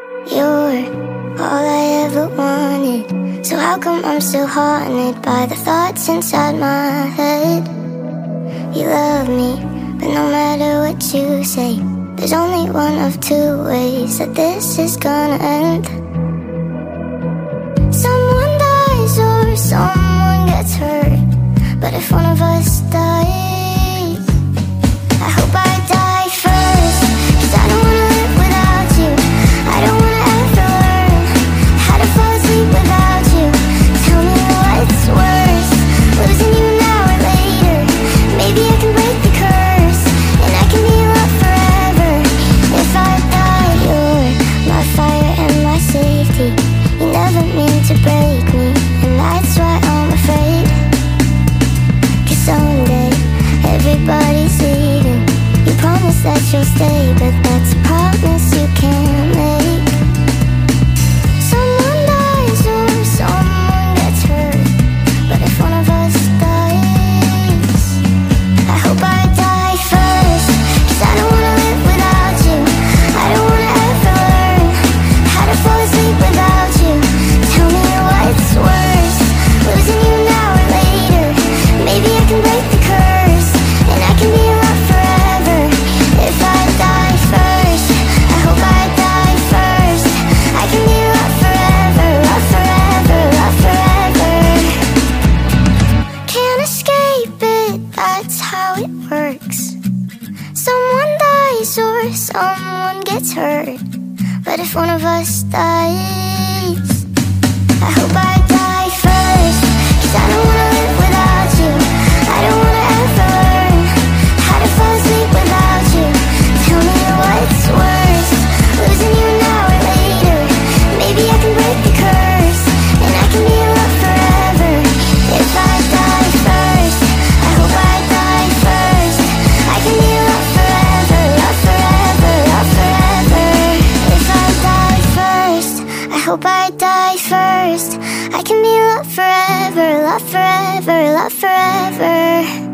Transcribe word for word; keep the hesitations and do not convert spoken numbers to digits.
You're all I ever wanted. So how come I'm still haunted by the thoughts inside my head? You love me, but no matter what you say, there's only one of two ways that this is gonna end. Someone dies or someone gets hurt, but if one of us dies, I hope I die first, 'cause I don't wanna live without you. I don't wanna ever learn how to fall asleep without you. Tell me what's worse, losing you an hour later. Maybe I can break the curse, and I can be loved forever. If I die, you're my fire and my safety. You never mean to break me, and that's why I'm afraid. 'Cause someday, everybody's leaving. You promise that you'll stay, but that's a promise you can't make. Someone dies or someone gets hurt, but if one of us dies, I hope I die first, 'cause I don't wanna live without you. I don't wanna ever learn how to fall asleep without you. Tell me what's worse, losing you an hour later. Maybe I can break the curse, and I can be loved forever. If I die first, I hope I die first. I can be loved forever, loved forever, loved forever. Can't escape it, that's how it works. Someone dies or someone gets hurt, but if one of us dies, I hope I die first, 'cause I don't wanna live without you. I don't wanna ever learn how to fall asleep without you. Tell me what's worse, losing you an hour later. Maybe I can break the curse, and I can be loved forever. If I die first, I hope I die first. I can be loved forever, loved forever, loved forever. If I die first, I hope I die first. I can be loved forever, loved forever, loved forever.